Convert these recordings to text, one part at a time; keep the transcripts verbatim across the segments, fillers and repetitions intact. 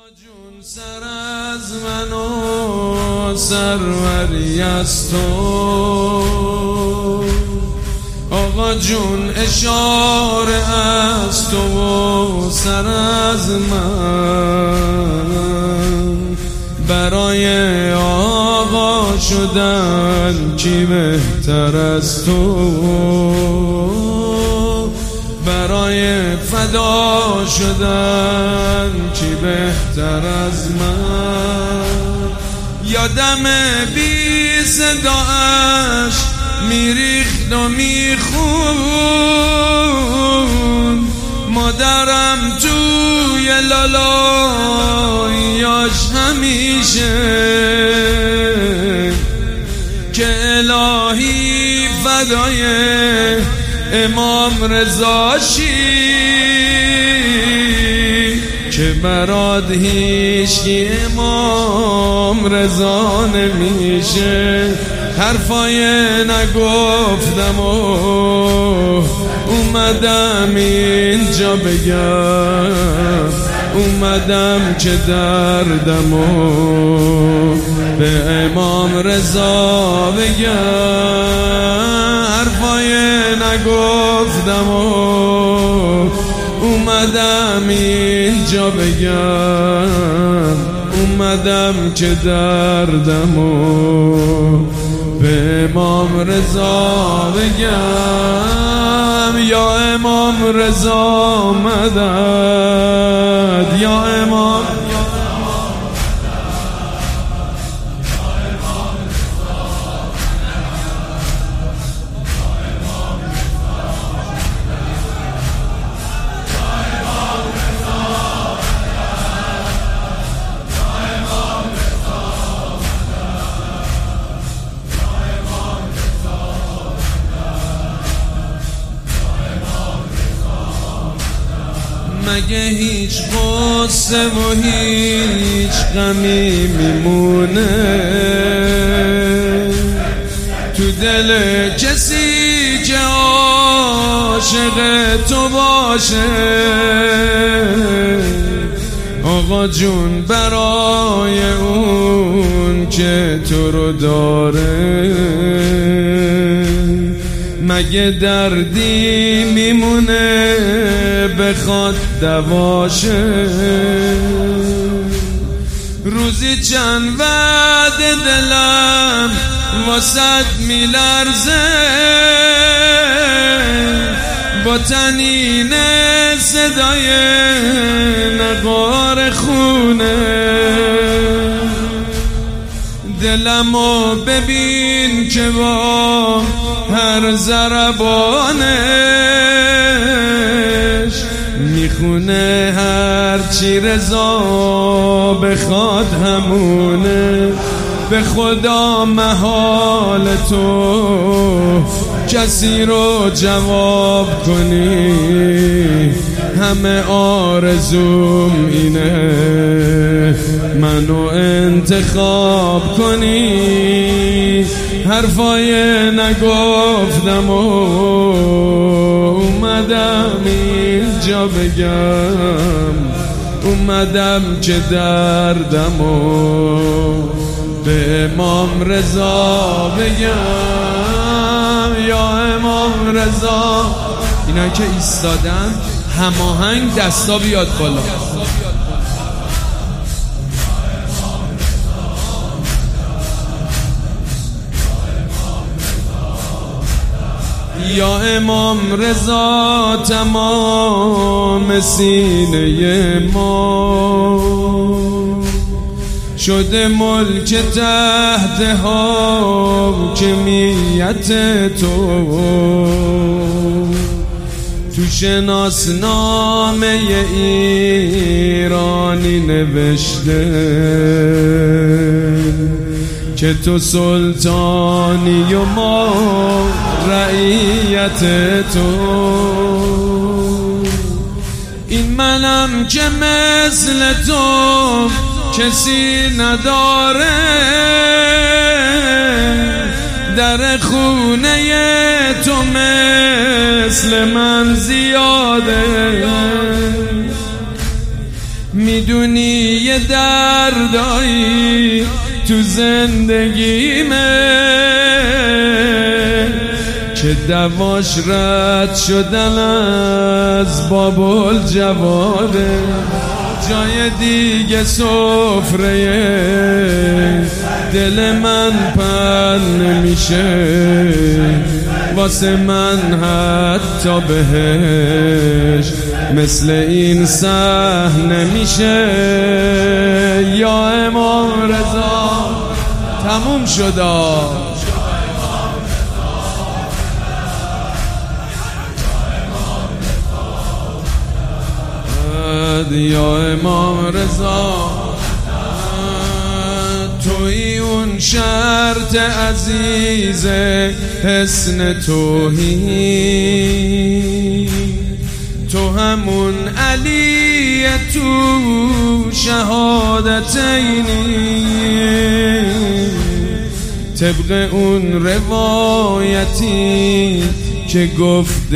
جون سر از من و سروری از تو، آقا جون اشاره از تو و سر از من. برای آقا شدن کی بهتر از تو، برای فدا شدن کی بهتر از من. یادم بی صداش میریخت و میخون، مادرم توی لالاییاش همیشه که الهی فدای امام رضاشی که برات هیچکی امام رضا نمیشه. حرفای نگفتم و اومدم اینجا بگم، اومدم که دردمو به امام رضا بگم. حرفای نگفتم و اومدم اینجا بگم، اومدم که دردمو به امام رضا بگم. یا امام رضا مدد، یا امام مگه هیچ غصه و هیچ غمی میمونه تو دل کسی که عاشق تو باشه. آقا جون برای اون که تو رو داره مگه دردی میمونه بخواد دواشه. روزی چند وعده دلم واسد میلرزه، با تنین صدای نقار خونه. دلمو ببین که با هر ضربانش میخونه هر چی رضا بخواد همونه. به خدا محال تو کسی رو جواب کنی، همه آرزوم اینه منو انتخاب کنی. حرفای نگفتم و اومدم اینجا بگم، اومدم که دردمو به امام رضا بگم. یا امام رضا. اینا که ایستادن هماهنگ دستا بیاد بالا. یا امام رضا تمام سینه ما شده ملک تحت حاکمیت تو. تو شناسنامه ایرانی نوشته که تو سلطانی و ما رعیت تو. این منم که مثل تو کسی نداره، در خونه تو مثل من زیاده. میدونی یه دردایی تو زندگیمه که دواش رد شدن از بابل جواده، جای دیگه سفره دل من پن نمیشه، واسه من حتی بهش مثل این صحنه نمیشه. یا امام رضا تموم شدا، یا امام رضا توی اون شرط عزیز حسن توحید، تو همون علی تو شهادتینی، طبق اون روایتی که گفت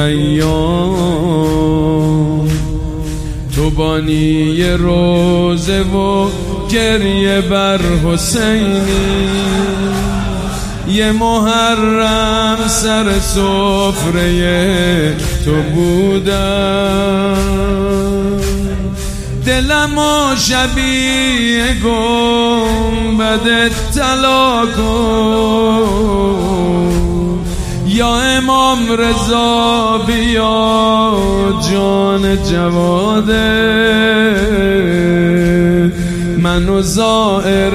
ریان، تو بانی روزه و گریه بر حسینی، یه محرم سر سفره تو بودم، دلمو شبیه گنبد طلا کن. یا امام رضا بیا جان جواده، منو زائر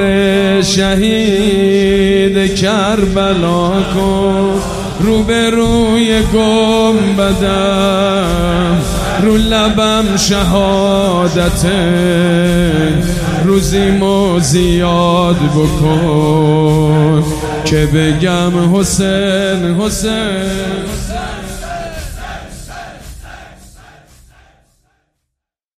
شهید کربلا کن. رو به روی گنبدم، رو لبم شهادته، روزیمو زیاد بکن که بگم حسین حسین.